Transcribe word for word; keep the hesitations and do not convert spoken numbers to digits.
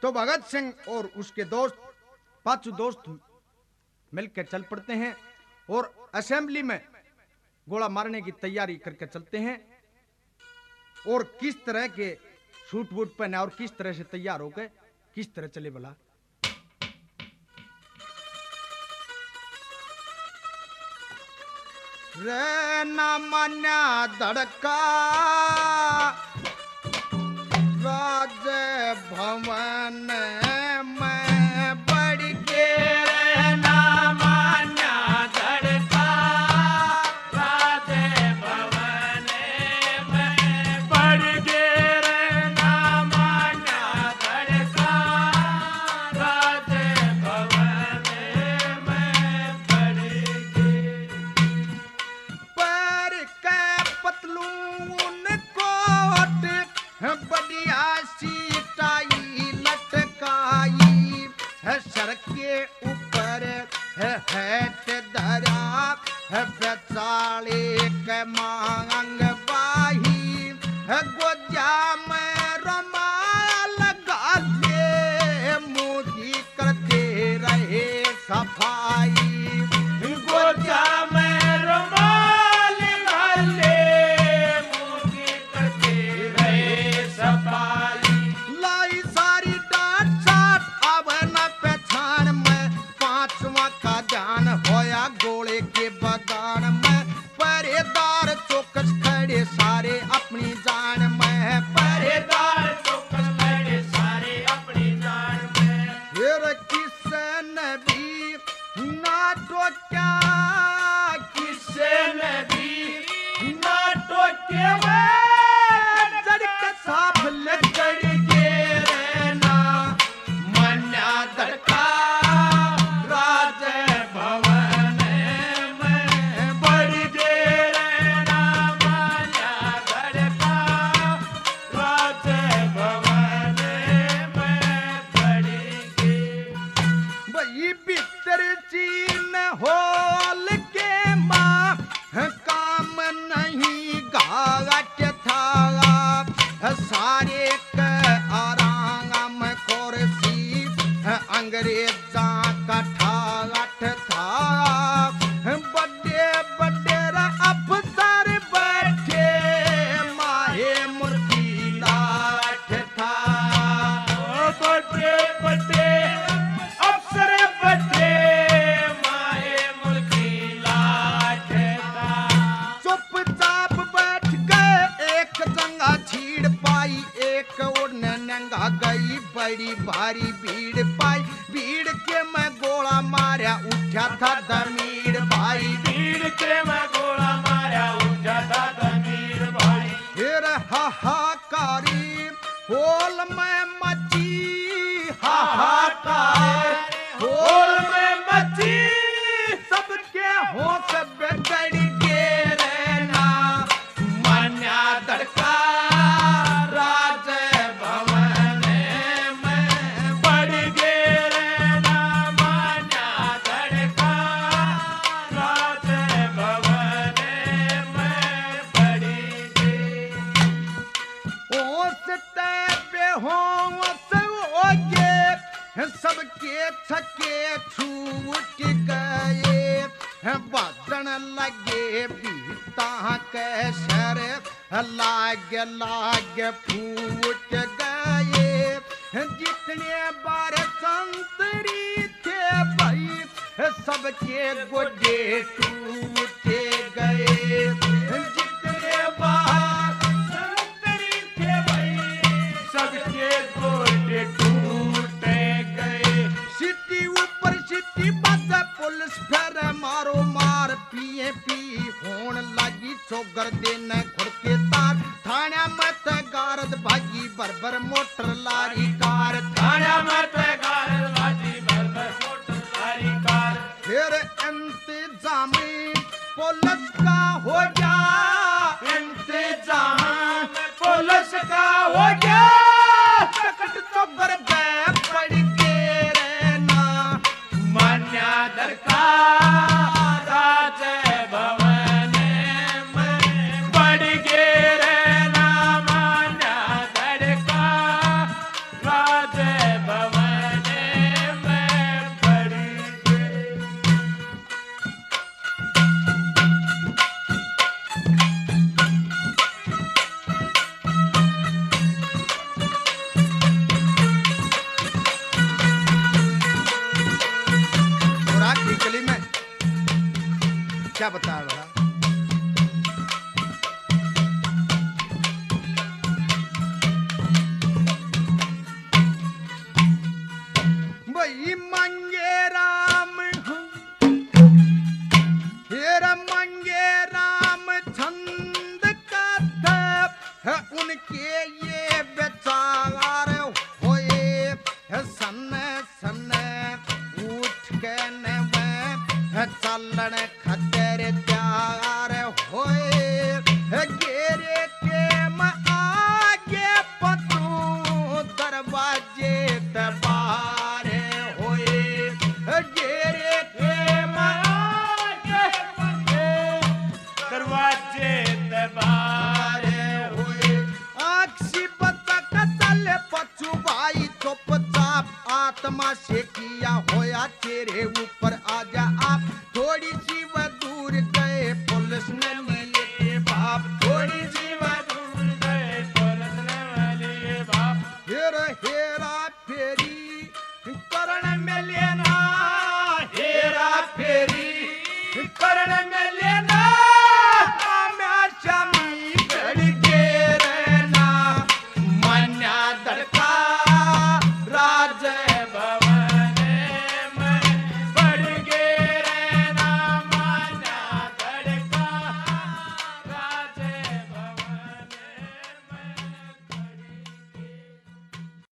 तो भगत सिंह और उसके दोस्त पांचों दोस्त मिलकर चल पड़ते हैं और असेंबली में गोला मारने की तैयारी करके चलते हैं। और किस तरह के सूट बूट पहने और किस तरह से तैयार होकर किस तरह चले भला। रे ना मान्या धड़का राज भवन में बढ़ के रे ना मान्या धड़का राज भवन में बढ़ के रे ना मान्या धड़का राज भवन में बढ़ के पर के पतलून कोट बढ़िया सी टाई लटकाई है सर के ऊपर है हैट धरा है बेचाले के मांग बाही है गोजा में रुमाल लगा ले मोदी करते रहे सफाई गोजा में रुमाल लगा ले मोदी करते रहे सफाई लाई सारी डांट साट अब न पहचान में पांचवा का ध्यान होया गोले के बगान में पहरेदार चौकस खड़े सारे अपनी जान में पहरेदार चौकस खड़े सारे अपनी जान में फिर किसन भी ना टोक्या किसन भी ना टोके वे जड़क साफ लगड़ के रहना मन्या धड़का राज भवन में बढ़ के रहना मन्या धड़का राज भवन में बढ़ के वही भीतर चीन होल के माँ काम नहीं घाट था सारे के आराम कुर्सी अंग्रेजा का ठाट था बड़े बड़े अफसर बैठे माहे मुर्गी लाठ था बड़े बड़े अफसर बैठे माहे मुर्गी लाठ था चुपचाप बैठ गए एक जंगा छीड़ पाई एक उड़ने नंगा गई बड़ी भारी भीड़ पाई भीड़ के मैं गोला मारा उठा था दमीर भाई भीड़ के मैं गोला मारा उठा था दमीर भाई फिर हाहाकारी होल में मची हाहाकार होल में मची सबके होश बिगड़ के रहना मन्या धड़का राज भवन में बढ़ के रहना मन्या धड़का राज भवन में बढ़ के ओसते बेहोश हो गए सबके छके छूट गए बाजन लगे बीता के सर लाग लाग फूट गए जितने बार संतरी थे भाई सबके गोडे टूट गए जितने बार संतरी थे भाई सबके गोडे टूट गए सिटी ऊपर सिटी बजा पुलिस फिर मारो मार पिए पी होन लगी चौगर देने खुड़के तार थाना मत गारद भागी बरबर मोटर लारी कार थाना मत गारद भागी बरबर मोटर लारी कार फिर इंतजामी पुलिस का हो गया बता रहा भाई मंगे राम हेर मंगे राम छंद कथा है उनके ये बेचार होए सन सन उठ के नवे चलन खतर त्यार होए गेरे के आगे पतू दरवाजे दबार होए गेरे के आगे दरवाजे दबार होए आक्षी बतक चले पछू भाई चुपचाप आत्मा से किया होया तेरे ऊपर आजा आप थोड़ी सी वह दूर गए पुलिस ने लिए बाप थोड़ी सी वह दूर गए पुलिस ने लिए बाप हेर हेर